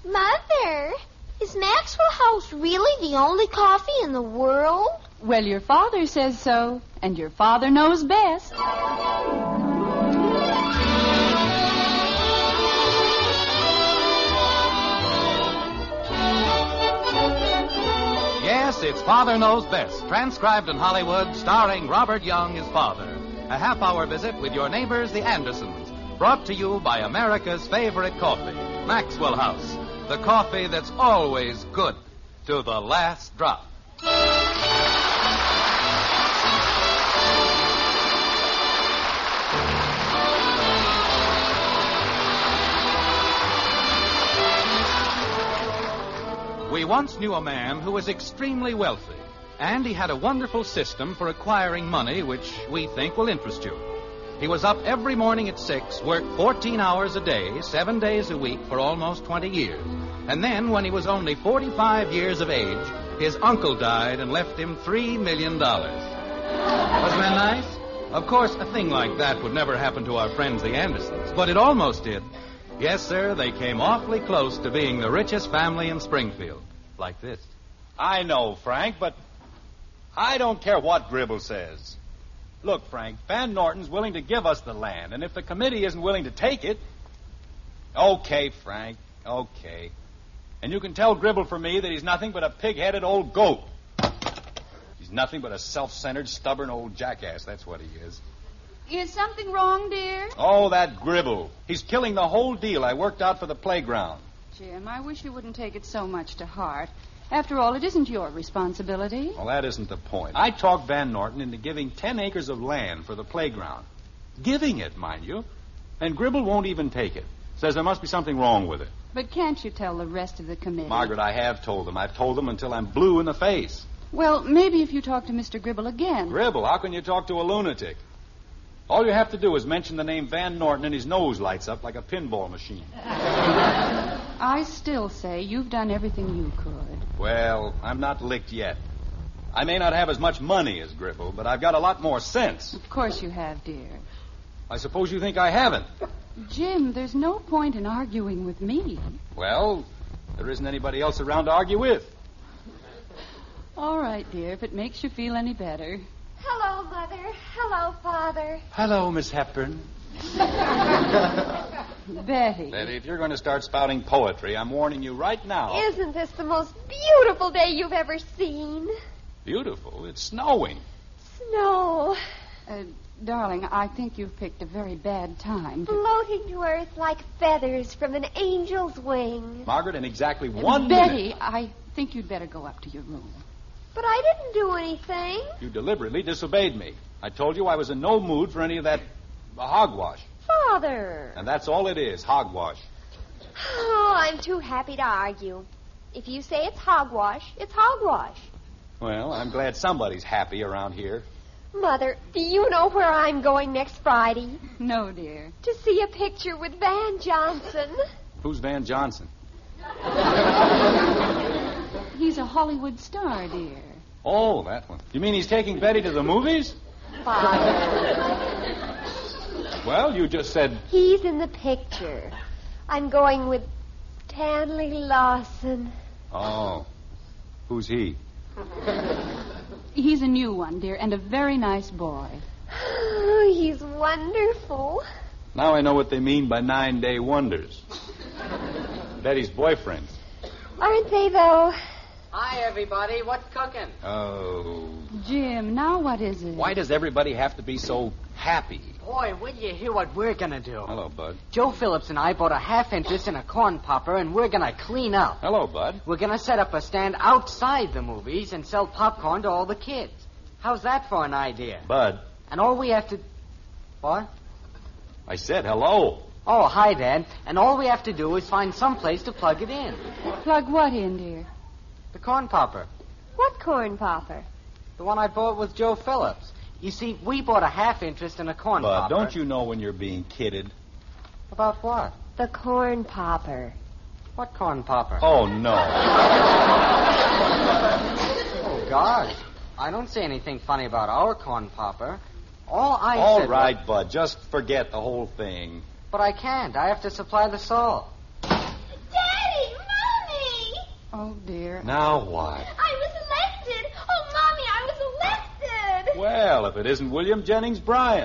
Mother, is Maxwell House really the only coffee in the world? Well, your father says so, and your father knows best. Yes, it's Father Knows Best, transcribed in Hollywood, starring Robert Young as father. A half-hour visit with your neighbors, the Andersons, brought to you by America's favorite coffee, Maxwell House. The coffee that's always good to the last drop. We once knew a man who was extremely wealthy, and he had a wonderful system for acquiring money which we think will interest you. He was up every morning at 6, worked 14 hours a day, 7 days a week for almost 20 years. And then, when he was only 45 years of age, his uncle died and left him $3 million. Wasn't that nice? Of course, a thing like that would never happen to our friends the Andersons, but it almost did. Yes, sir, they came awfully close to being the richest family in Springfield. Like this. I know, Frank, but I don't care what Gribble says. Look, Frank, Van Norton's willing to give us the land, and if the committee isn't willing to take it... Okay, Frank, okay. And you can tell Gribble for me that he's nothing but a pig-headed old goat. He's nothing but a self-centered, stubborn old jackass, that's what he is. Is something wrong, dear? Oh, that Gribble. He's killing the whole deal I worked out for the playground. Jim, I wish you wouldn't take it so much to heart. After all, it isn't your responsibility. Well, that isn't the point. I talked Van Norton into giving 10 acres of land for the playground. Giving it, mind you. And Gribble won't even take it. Says there must be something wrong with it. But can't you tell the rest of the committee? Margaret, I have told them. I've told them until I'm blue in the face. Well, maybe if you talk to Mr. Gribble again. Gribble? How can you talk to a lunatic? All you have to do is mention the name Van Norton and his nose lights up like a pinball machine. I still say you've done everything you could. Well, I'm not licked yet. I may not have as much money as Gribble, but I've got a lot more sense. Of course you have, dear. I suppose you think I haven't. Jim, there's no point in arguing with me. Well, there isn't anybody else around to argue with. All right, dear, if it makes you feel any better. Hello, Mother. Hello, Father. Hello, Miss Hepburn. Betty. Betty, if you're going to start spouting poetry, I'm warning you right now. Isn't this the most beautiful day you've ever seen? Beautiful? It's snowing. Snow. Darling, I think you've picked a very bad time. Floating to earth like feathers from an angel's wing. Margaret, in exactly 1 Betty, minute... I think you'd better go up to your room. But I didn't do anything. You deliberately disobeyed me. I told you I was in no mood for any of that hogwash. Father. And that's all it is, hogwash. Oh, I'm too happy to argue. If you say it's hogwash, it's hogwash. Well, I'm glad somebody's happy around here. Mother, do you know where I'm going next Friday? No, dear. To see a picture with Van Johnson. Who's Van Johnson? He's a Hollywood star, dear. Oh, that one. You mean he's taking Betty to the movies? Father. Well, you just said... He's in the picture. I'm going with Stanley Lawson. Oh. Who's he? He's a new one, dear, and a very nice boy. Oh, he's wonderful. Now I know what they mean by 9-day wonders. Betty's boyfriend. Aren't they, though? Hi, everybody. What's cooking? Oh. Jim, now what is it? Why does everybody have to be so happy? Boy, will you hear what we're going to do? Hello, Bud. Joe Phillips and I bought a half interest in a corn popper, and we're going to clean up. Hello, Bud. We're going to set up a stand outside the movies and sell popcorn to all the kids. How's that for an idea? Bud. And all we have to... What? I said hello. Oh, hi, Dad. And all we have to do is find some place to plug it in. Plug what in, dear? The corn popper. What corn popper? The one I bought with Joe Phillips. You see, we bought a half interest in a corn Bud, popper. don't you know when you're being kidded? About what? The corn popper. What corn popper? Oh, no. Oh, gosh. I don't say anything funny about our corn popper. All I All said right, was... Bud, just forget the whole thing. But I can't. I have to supply the salt. Daddy! dear. Now what? I was elected. Oh, Mommy, I was elected. Well, if it isn't William Jennings Bryan.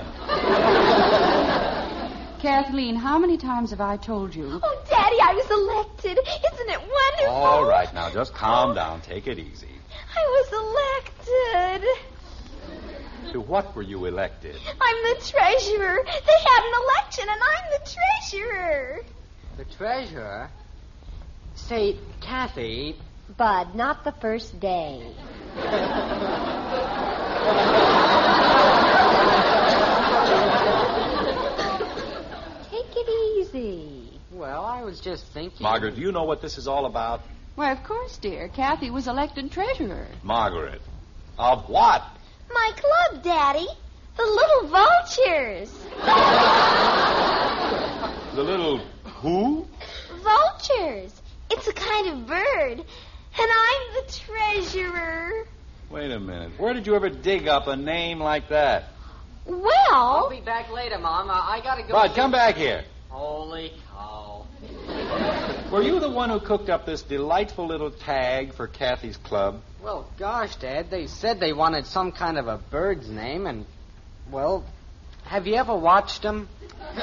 Kathleen, how many times have I told you? Oh, Daddy, I was elected. Isn't it wonderful? All right, now just calm down. Take it easy. I was elected. To what were you elected? I'm the treasurer. They had an election, and I'm the treasurer. The treasurer? Say, Kathy. Bud, not the first day. Take it easy. Well, I was just thinking. Margaret, do you know what this is all about? Why, of course, dear. Kathy was elected treasurer. Margaret. Of what? My club, Daddy. The little vultures. The little who? Vultures. It's a kind of bird. And I'm the treasurer. Wait a minute. Where did you ever dig up a name like that? I'll Well, be back later, Mom. I gotta go. Bud, come back here. Holy cow. Were you the one who cooked up this delightful little tag for Kathy's club? Well, gosh, Dad, they said they wanted some kind of a bird's name, and, well, have you ever watched them? we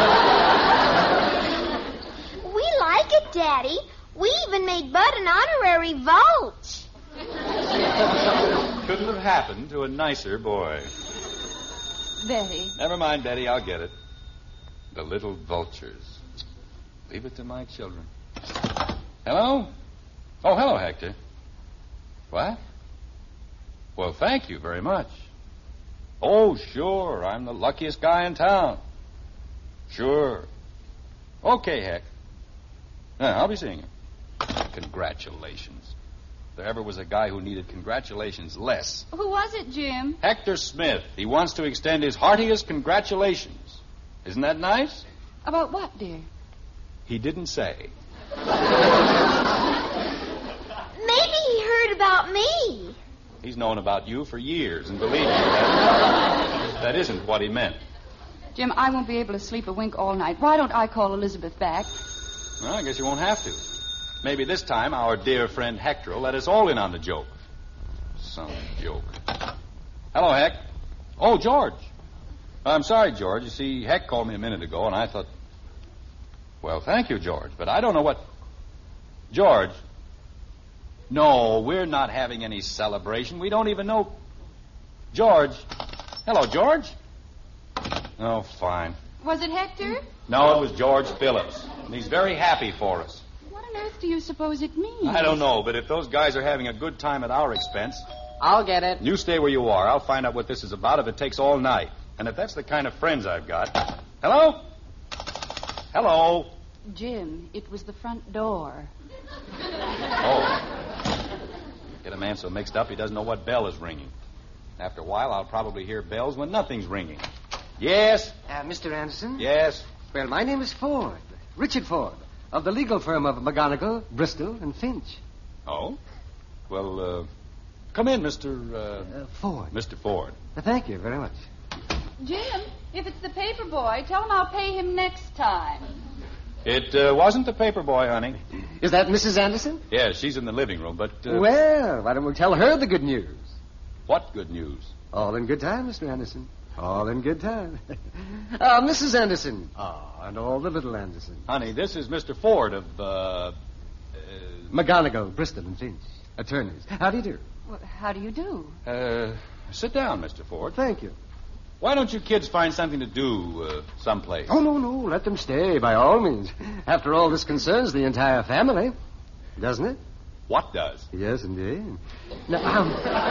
like it, Daddy. We even made Bud an honorary vulture. Couldn't have happened to a nicer boy. Betty. Never mind, Betty, I'll get it. The little vultures. Leave it to my children. Hello? Oh, hello, Hector. What? Well, thank you very much. Oh, sure. I'm the luckiest guy in town. Sure. Okay, Heck. Yeah, I'll be seeing you. Congratulations. If there ever was a guy who needed congratulations less. Who was it, Jim? Hector Smith. He wants to extend his heartiest congratulations. Isn't that nice? About what, dear? He didn't say. Maybe he heard about me. He's known about you for years, and believe me, that isn't what he meant. Jim, I won't be able to sleep a wink all night. Why don't I call Elizabeth back? Well, I guess you won't have to. Maybe this time our dear friend Hector will let us all in on the joke. Some joke. Hello, Heck. Oh, George. I'm sorry, George. You see, Heck called me a minute ago, and I thought... Well, thank you, George, but I don't know what... George. No, we're not having any celebration. We don't even know... George. Hello, George. Oh, fine. Was it Hector? No, it was George Phillips. And he's very happy for us. What on earth do you suppose it means? I don't know, but if those guys are having a good time at our expense... I'll get it. You stay where you are. I'll find out what this is about if it takes all night. And if that's the kind of friends I've got... Hello? Hello? Jim, it was the front door. Oh. Get a man so mixed up he doesn't know what bell is ringing. After a while, I'll probably hear bells when nothing's ringing. Yes? Mr. Anderson? Yes? Well, my name is Ford. Richard Ford, of the legal firm of McGonigal, Bristol, and Finch. Oh? Well, come in, Mr. Ford. Mr. Ford. Thank you very much. Jim, if it's the paper boy, tell him I'll pay him next time. It wasn't the paper boy, honey. Is that Mrs. Anderson? Yes, she's in the living room, but... Well, why don't we tell her the good news? What good news? All in good time, Mr. Anderson. All in good time. Mrs. Anderson. And all the little Anderson. Honey, this is Mr. Ford of, McGonigal, Bristol, and Finch. Attorneys. How do you do? Well, how do you do? Sit down, Mr. Ford. Thank you. Why don't you kids find something to do someplace? Oh, no. Let them stay, by all means. After all, this concerns the entire family. Doesn't it? What does? Yes, indeed. Now,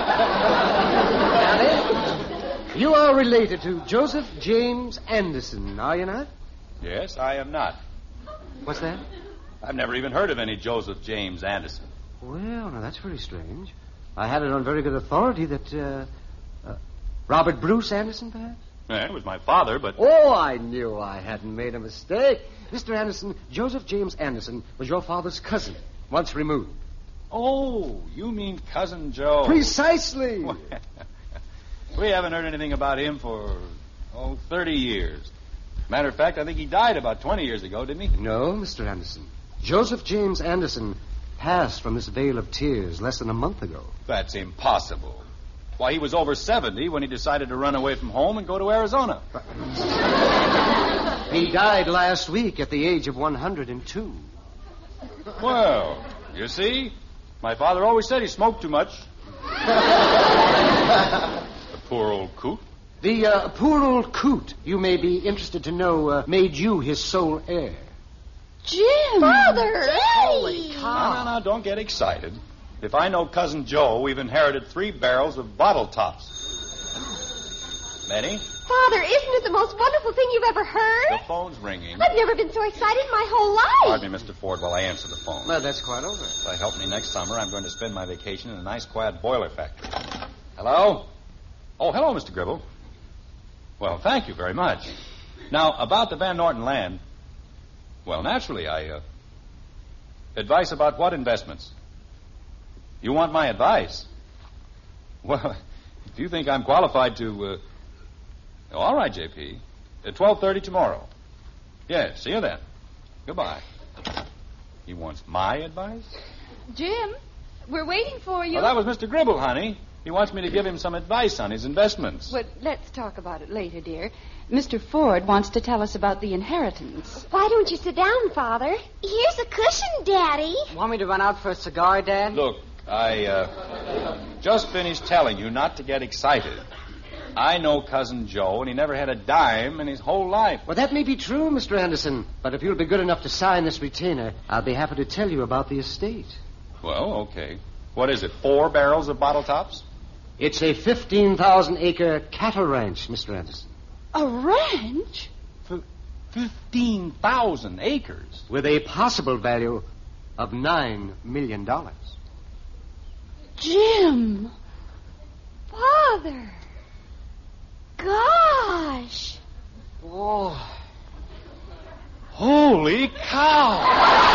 Daddy, you are related to Joseph James Anderson, are you not? Yes, I am not. What's that? I've never even heard of any Joseph James Anderson. Well, now, that's very strange. I had it on very good authority that, Robert Bruce Anderson, perhaps? It was my father, but... Oh, I knew I hadn't made a mistake. Mr. Anderson, Joseph James Anderson was your father's cousin, once removed. Oh, you mean Cousin Joe. Precisely. We haven't heard anything about him for, 30 years. Matter of fact, I think he died about 20 years ago, didn't he? No, Mr. Anderson. Joseph James Anderson passed from this vale of tears less than a month ago. That's impossible. Why, he was over 70 when he decided to run away from home and go to Arizona. He died last week at the age of 102. Well, you see, my father always said he smoked too much. The poor old coot. The poor old coot, you may be interested to know, made you his sole heir. Jim! Father! Holy Daddy! cow. No, don't get excited. If I know Cousin Joe, we've inherited 3 barrels of bottle tops. Betty, Father, isn't it the most wonderful thing you've ever heard? the phone's ringing. I've never been so excited in my whole life. Pardon me, Mr. Ford, while I answer the phone. Well, that's quite over. If I help me next summer, I'm going to spend my vacation in a nice, quiet boiler factory. Hello? Oh, hello, Mr. Gribble. Well, thank you very much. Now, about the Van Norton land. Well, naturally, advice about what investments? You want my advice? Well, if you think I'm qualified to... all right, J.P. At 12:30 tomorrow. Yes, see you then. Goodbye. He wants my advice? Jim, we're waiting for you. Well, that was Mr. Gribble, honey. He wants me to give him some advice on his investments. Well, let's talk about it later, dear. Mr. Ford wants to tell us about the inheritance. Why don't you sit down, Father? Here's a cushion, Daddy. Want me to run out for a cigar, Dad? Look, I just finished telling you not to get excited. I know Cousin Joe, and he never had a dime in his whole life. Well, that may be true, Mr. Anderson, but if you'll be good enough to sign this retainer, I'll be happy to tell you about the estate. Well, okay. What is it, 4 barrels of bottle tops? It's a 15,000-acre cattle ranch, Mr. Anderson. A ranch? 15,000 acres. With a possible value of $9 million. Jim! Father! Gosh! Oh. Holy cow!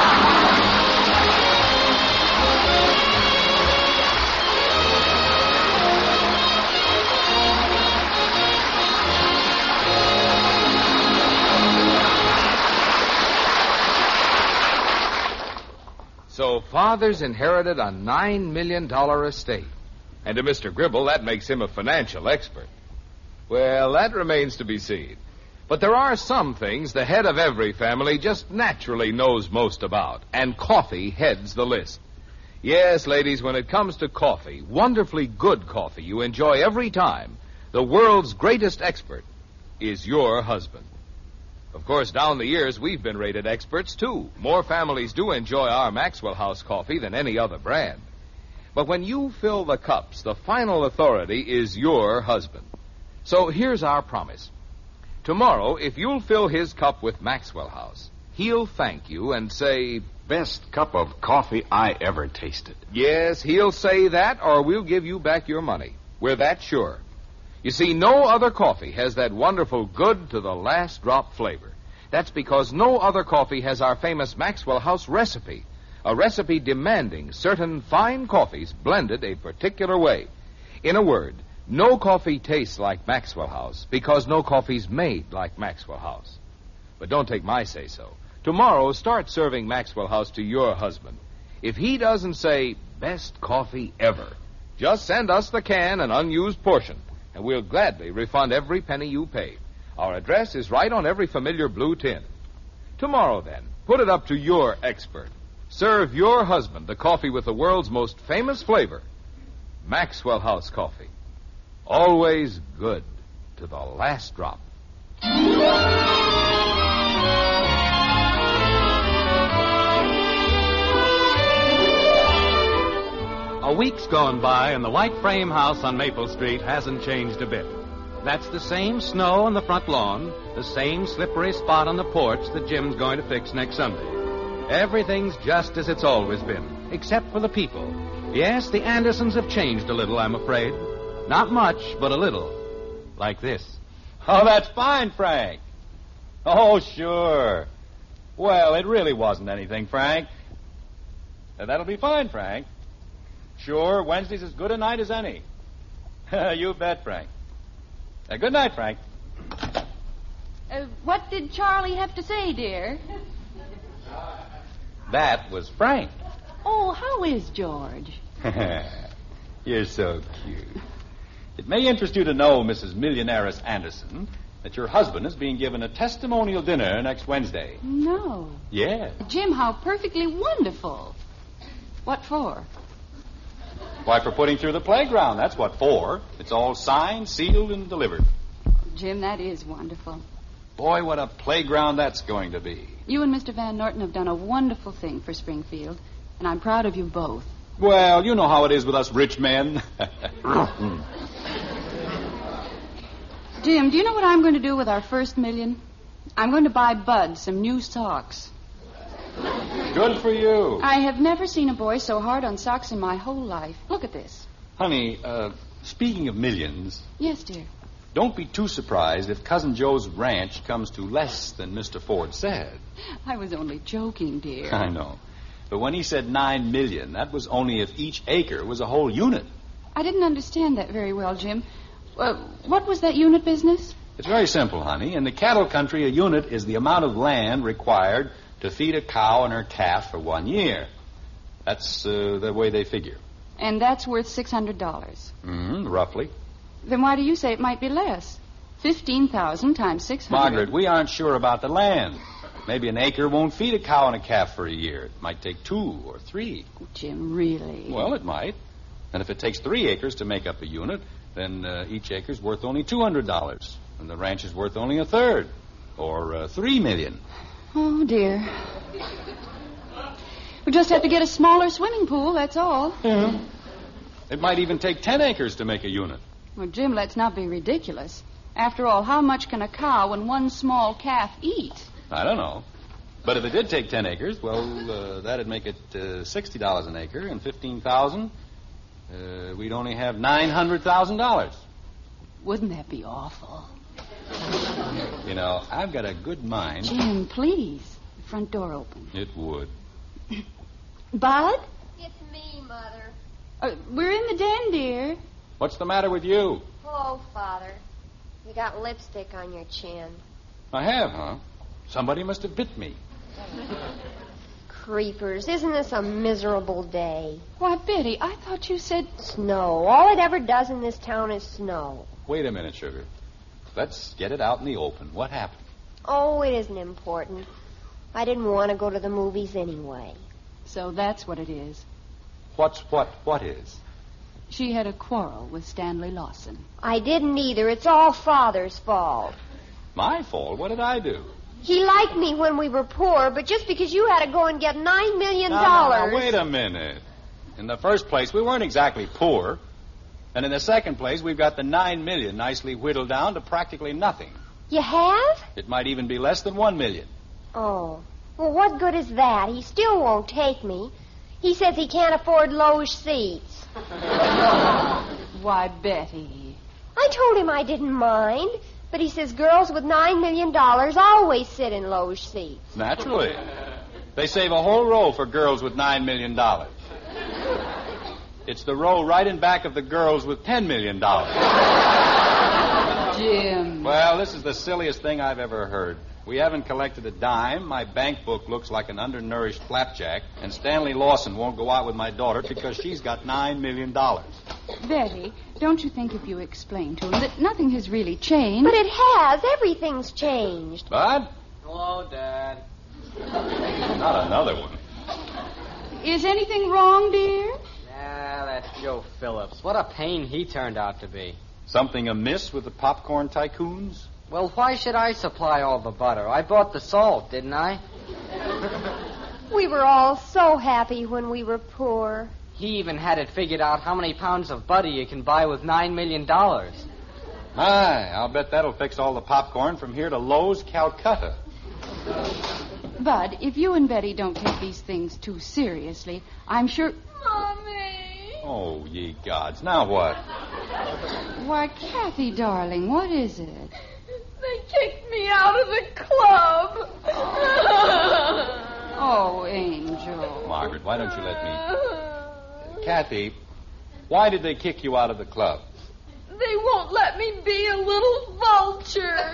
So Father's inherited a $9 million estate. And to Mr. Gribble, that makes him a financial expert. Well, that remains to be seen. But there are some things the head of every family just naturally knows most about, and coffee heads the list. Yes, ladies, when it comes to coffee, wonderfully good coffee you enjoy every time, the world's greatest expert is your husband. Of course, down the years, we've been rated experts, too. More families do enjoy our Maxwell House coffee than any other brand. But when you fill the cups, the final authority is your husband. So here's our promise. Tomorrow, if you'll fill his cup with Maxwell House, he'll thank you and say... Best cup of coffee I ever tasted. Yes, he'll say that, or we'll give you back your money. We're that sure. You see, no other coffee has that wonderful good to the last drop flavor. That's because no other coffee has our famous Maxwell House recipe, a recipe demanding certain fine coffees blended a particular way. In a word, no coffee tastes like Maxwell House because no coffee's made like Maxwell House. But don't take my say-so. Tomorrow, start serving Maxwell House to your husband. If he doesn't say, best coffee ever, just send us the can and unused portion, and we'll gladly refund every penny you paid. Our address is right on every familiar blue tin. Tomorrow, then, put it up to your expert. Serve your husband the coffee with the world's most famous flavor, Maxwell House coffee. Always good to the last drop. A week's gone by, and the white frame house on Maple Street hasn't changed a bit. That's the same snow on the front lawn, the same slippery spot on the porch that Jim's going to fix next Sunday. Everything's just as it's always been, except for the people. Yes, the Andersons have changed a little, I'm afraid. Not much, but a little. Like this. Oh, that's fine, Frank. Oh, sure. Well, it really wasn't anything, Frank. That'll be fine, Frank. Sure, Wednesday's as good a night as any. You bet, Frank. Good night, Frank. What did Charlie have to say, dear? That was Frank. Oh, how is George? You're so cute. It may interest you to know, Mrs. Millionairess Anderson, that your husband is being given a testimonial dinner next Wednesday. No. Yes. Jim, how perfectly wonderful. What for? Why, for putting through the playground. That's what for. It's all signed, sealed, and delivered. Jim, that is wonderful. Boy, what a playground that's going to be. You and Mr. Van Norton have done a wonderful thing for Springfield, and I'm proud of you both. Well, you know how it is with us rich men. Jim, do you know what I'm going to do with our first $1 million? I'm going to buy Bud some new socks. Good for you. I have never seen a boy so hard on socks in my whole life. Look at this. Honey, speaking of millions, Yes, dear. don't be too surprised if Cousin Joe's ranch comes to less than Mr. Ford said. I was only joking, dear. I know. But when he said $9 million, that was only if each acre was a whole unit. I didn't understand that very well, Jim. What was that unit business? It's very simple, honey. In the cattle country, a unit is the amount of land required to feed a cow and her calf for 1 year. That's the way they figure. And that's worth $600. Roughly. Then why do you say it might be less? 15,000 times 600. Margaret, we aren't sure about the land. Maybe an acre won't feed a cow and a calf for a year. It might take 2 or 3. Jim, really? Well, it might. And if it takes 3 acres to make up a unit, then each acre's worth only $200. And the ranch is worth only a third, or $3 million. Oh, dear. We just have to get a smaller swimming pool, that's all. Yeah. It might even take 10 acres to make a unit. Well, Jim, let's not be ridiculous. After all, how much can a cow and one small calf eat? I don't know. But if it did take 10 acres, well, that'd make it $60 an acre, and 15,000. We'd only have $900,000. Wouldn't that be awful? You know, I've got a good mind. Jim, please. The front door open. It would. Bud? It's me, Mother. We're in the den, dear. What's the matter with you? Hello, Father. You got lipstick on your chin. I have, huh? Somebody must have bit me. Creepers, isn't this a miserable day? Why, Betty, I thought you said... Snow. All it ever does in this town is snow. Wait a minute, Sugar. Let's get it out in the open. What happened? Oh, it isn't important. I didn't want to go to the movies anyway. So that's what it is. What is? She had a quarrel with Stanley Lawson. I didn't either. It's all Father's fault. My fault? What did I do? He liked me when we were poor, but just because you had to go and get $9 million... Now, wait a minute. In the first place, we weren't exactly poor. And in the second place, we've got the $9 million nicely whittled down to practically nothing. You have? It might even be less than $1 million. Oh. Well, what good is that? He still won't take me. He says he can't afford loge seats. Why, Betty. I told him I didn't mind, but he says girls with $9 million always sit in loge seats. Naturally. They save a whole row for girls with $9 million. It's the row right in back of the girls with $10 million. Jim. Well, this is the silliest thing I've ever heard. We haven't collected a dime. My bank book looks like an undernourished flapjack. And Stanley Lawson won't go out with my daughter because she's got $9 million. Betty, don't you think if you explain to him that nothing has really changed... But it has. Everything's changed. Bud? Hello, Dad. Not another one. Is anything wrong, dear? Ah, that's Joe Phillips. What a pain he turned out to be. Something amiss with the popcorn tycoons? Well, why should I supply all the butter? I bought the salt, didn't I? We were all so happy when we were poor. He even had it figured out how many pounds of butter you can buy with $9 million. My, I'll bet that'll fix all the popcorn from here to Lowe's, Calcutta. Bud, if you and Betty don't take these things too seriously, I'm sure... Mommy! Oh, ye gods. Now what? Why, Kathy, darling, what is it? They kicked me out of the club. Oh, Angel. Margaret, why don't you let me... Kathy, why did they kick you out of the club? They won't let me be a little vulture.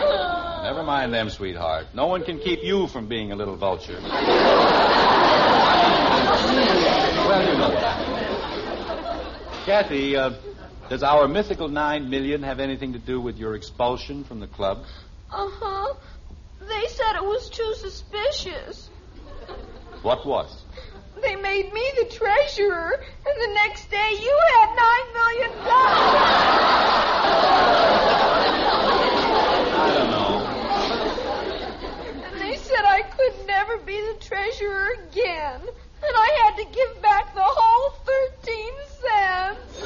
Never mind them, sweetheart. No one can keep you from being a little vulture. You know what I mean. Kathy, does our mythical $9 million have anything to do with your expulsion from the club? Uh-huh. They said it was too suspicious. What was? They made me the treasurer, and the next day you had $9 million. I don't know. And they said I could never be the treasurer again, and I had to give back the whole 13 cents.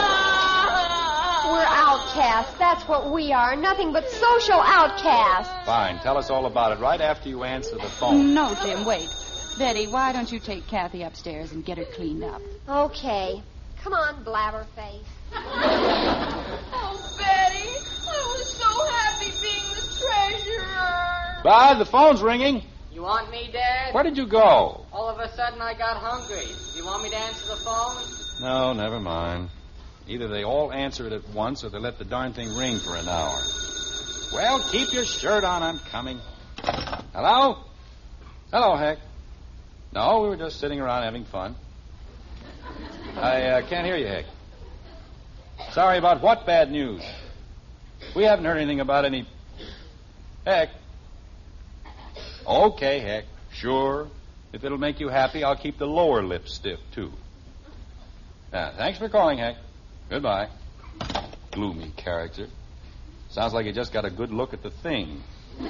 We're outcasts. That's what we are. Nothing but social outcasts. Fine. Tell us all about it right after you answer the phone. No, Jim, wait. Betty, why don't you take Kathy upstairs and get her cleaned up? Okay. Come on, blabberface. Oh, Betty, I was so happy being the treasurer. Bud, the phone's ringing. You want me, Dad? Where did you go? All of a sudden I got hungry. You want me to answer the phone? No, never mind. Either they all answer it at once or they let the darn thing ring for an hour. Well, keep your shirt on. I'm coming. Hello? Hello, Heck. No, we were just sitting around having fun. I can't hear you, Heck. Sorry about what bad news? We haven't heard anything about any... Heck. Okay, Heck. Sure. If it'll make you happy, I'll keep the lower lip stiff, too. Thanks for calling, Heck. Goodbye. Gloomy character. Sounds like he just got a good look at the thing. Who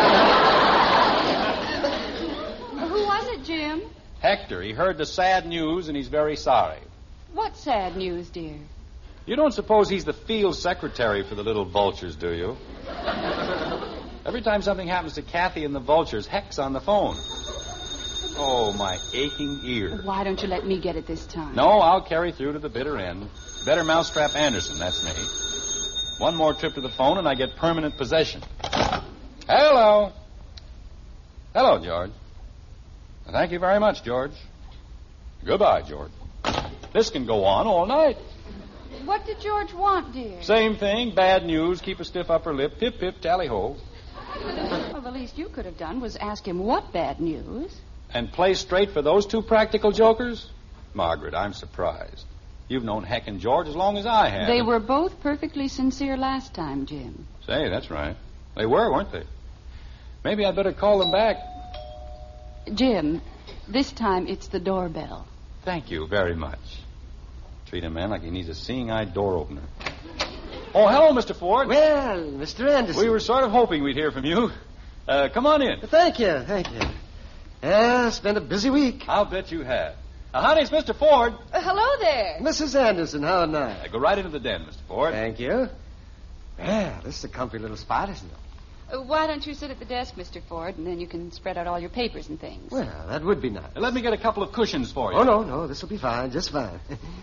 was it, Jim? Hector. He heard the sad news, and he's very sorry. What sad news, dear? You don't suppose he's the field secretary for the little Vultures, do you? Every time something happens to Kathy and the Vultures, Heck's on the phone. Oh, my aching ear. Why don't you let me get it this time? No, I'll carry through to the bitter end. Better Mousetrap Anderson, that's me. One more trip to the phone and I get permanent possession. Hello. Hello, George. Thank you very much, George. Goodbye, George. This can go on all night. What did George want, dear? Same thing, bad news, keep a stiff upper lip, pip, pip, tally-ho. Well, the least you could have done was ask him what bad news. And play straight for those two practical jokers? Margaret, I'm surprised. You've known Heck and George as long as I have. They were both perfectly sincere last time, Jim. Say, that's right. They were, weren't they? Maybe I'd better call them back. Jim, this time it's the doorbell. Thank you very much. Treat a man like he needs a seeing-eyed door opener. Oh, hello, Mr. Ford. Well, Mr. Anderson. We were sort of hoping we'd hear from you. Come on in. Thank you. It's been a busy week. I'll bet you have. Honey, it's Mr. Ford. Hello there. Mrs. Anderson, how nice. Go right into the den, Mr. Ford. Thank you. Well, this is a comfy little spot, isn't it? Why don't you sit at the desk, Mr. Ford, and then you can spread out all your papers and things. Well, that would be nice. Let me get a couple of cushions for you. Oh, no, this will be fine, just fine.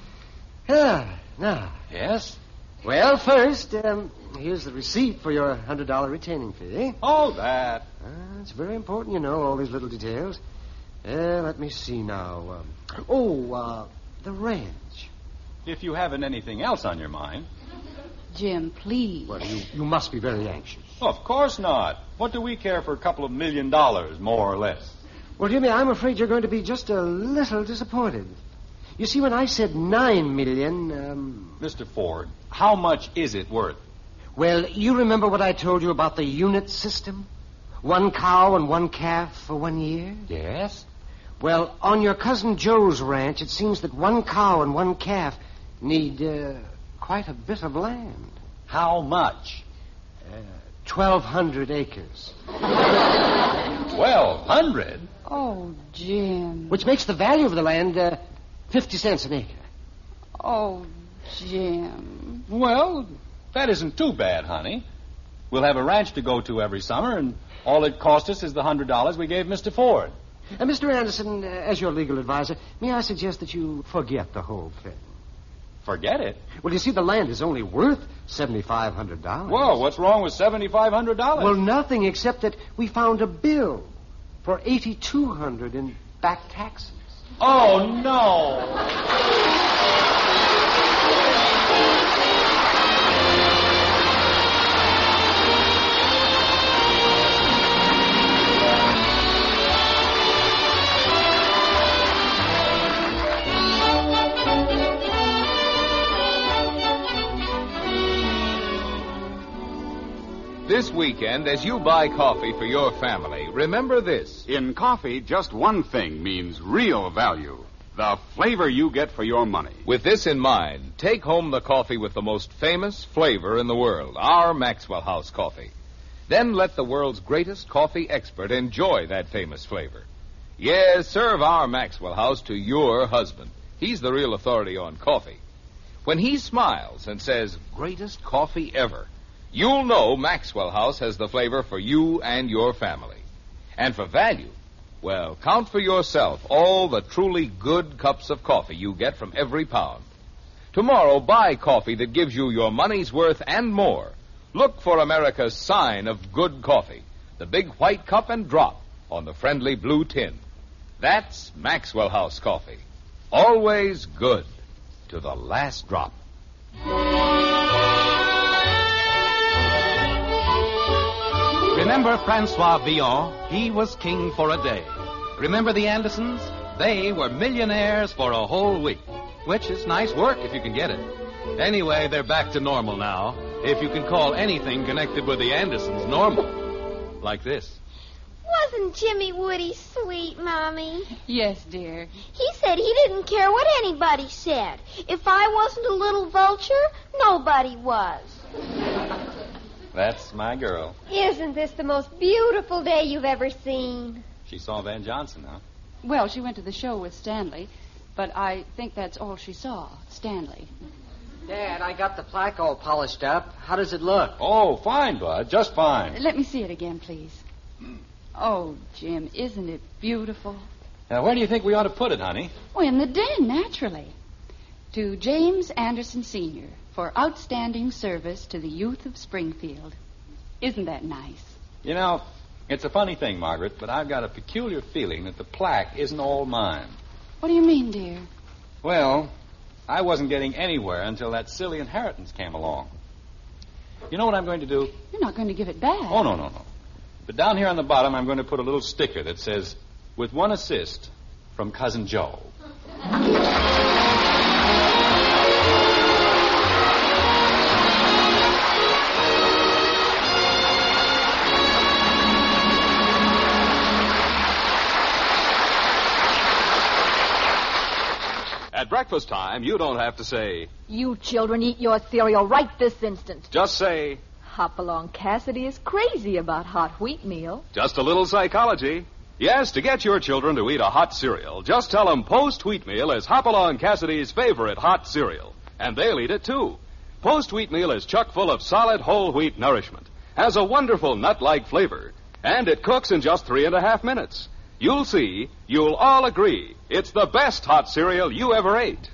Now. Yes? Well, first, here's the receipt for your $100 retaining fee. Oh, that. It's very important, you know, all these little details. Let me see now. The ranch. If you haven't anything else on your mind. Jim, please. Well, you must be very anxious. Of course not. What do we care for a couple of $1 million, more or less? Well, Jimmy, I'm afraid you're going to be just a little disappointed. You see, when I said $9 million, Mr. Ford, how much is it worth? Well, you remember what I told you about the unit system? 1 cow and 1 calf for 1 year? Yes. Well, on your cousin Joe's ranch, it seems that 1 cow and 1 calf need quite a bit of land. How much? 1,200 acres. 1,200? Oh, Jim. Which makes the value of the land 50 cents an acre. Oh, Jim. Well, that isn't too bad, honey. We'll have a ranch to go to every summer, and all it cost us is the $100 we gave Mr. Ford. Mr. Anderson, as your legal advisor, may I suggest that you forget the whole thing? Forget it? Well, you see, the land is only worth $7,500. Well, what's wrong with $7,500? Well, nothing except that we found a bill for $8,200 in back taxes. Oh, no. This weekend, as you buy coffee for your family, remember this. In coffee, just one thing means real value. The flavor you get for your money. With this in mind, take home the coffee with the most famous flavor in the world, our Maxwell House coffee. Then let the world's greatest coffee expert enjoy that famous flavor. Yes, serve our Maxwell House to your husband. He's the real authority on coffee. When he smiles and says, "Greatest coffee ever," you'll know Maxwell House has the flavor for you and your family. And for value, well, count for yourself all the truly good cups of coffee you get from every pound. Tomorrow, buy coffee that gives you your money's worth and more. Look for America's sign of good coffee, the big white cup and drop on the friendly blue tin. That's Maxwell House coffee. Always good to the last drop. Remember Francois Villon? He was king for a day. Remember the Andersons? They were millionaires for a whole week, which is nice work if you can get it. Anyway, they're back to normal now, if you can call anything connected with the Andersons normal. Like this. Wasn't Jimmy Woody sweet, Mommy? Yes, dear. He said he didn't care what anybody said. If I wasn't a little vulture, nobody was. That's my girl. Isn't this the most beautiful day you've ever seen? She saw Van Johnson, huh? Well, she went to the show with Stanley, but I think that's all she saw, Stanley. Dad, I got the plaque all polished up. How does it look? Oh, fine, Bud. Just fine. Let me see it again, please. Oh, Jim, isn't it beautiful? Now, where do you think we ought to put it, honey? Oh, in the den, naturally. To James Anderson, Sr., for outstanding service to the youth of Springfield. Isn't that nice? You know, it's a funny thing, Margaret, but I've got a peculiar feeling that the plaque isn't all mine. What do you mean, dear? Well, I wasn't getting anywhere until that silly inheritance came along. You know what I'm going to do? You're not going to give it back. Oh, no. But down here on the bottom, I'm going to put a little sticker that says, "With one assist from Cousin Joe." At breakfast time, you don't have to say, "You children eat your cereal right this instant." just say, Hopalong Cassidy is crazy about hot wheat meal. just a little psychology. Yes, to get your children to eat a hot cereal, just tell them Post Wheat Meal is Hopalong Cassidy's favorite hot cereal. And they'll eat it, too. Post Wheat Meal is chock full of solid whole wheat nourishment, has a wonderful nut-like flavor, and it cooks in just 3.5 minutes. You'll see, you'll all agree, it's the best hot cereal you ever ate.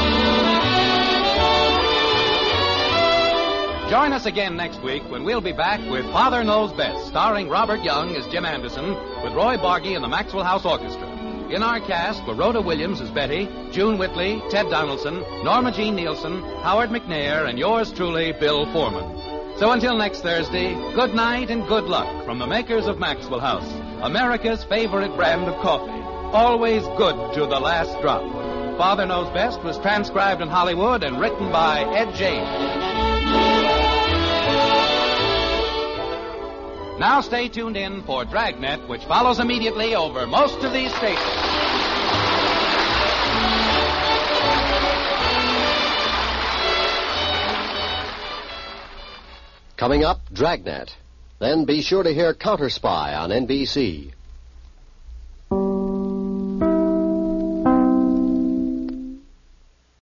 Join us again next week when we'll be back with Father Knows Best, starring Robert Young as Jim Anderson, with Roy Bargy and the Maxwell House Orchestra. In our cast were Rhoda Williams as Betty, June Whitley, Ted Donaldson, Norma Jean Nielsen, Howard McNair, and yours truly, Bill Foreman. So until next Thursday, good night and good luck from the makers of Maxwell House, America's favorite brand of coffee. Always good to the last drop. Father Knows Best was transcribed in Hollywood and written by Ed James. Now stay tuned in for Dragnet, which follows immediately over most of these stations. Coming up, Dragnet. Then be sure to hear Counter Spy on NBC.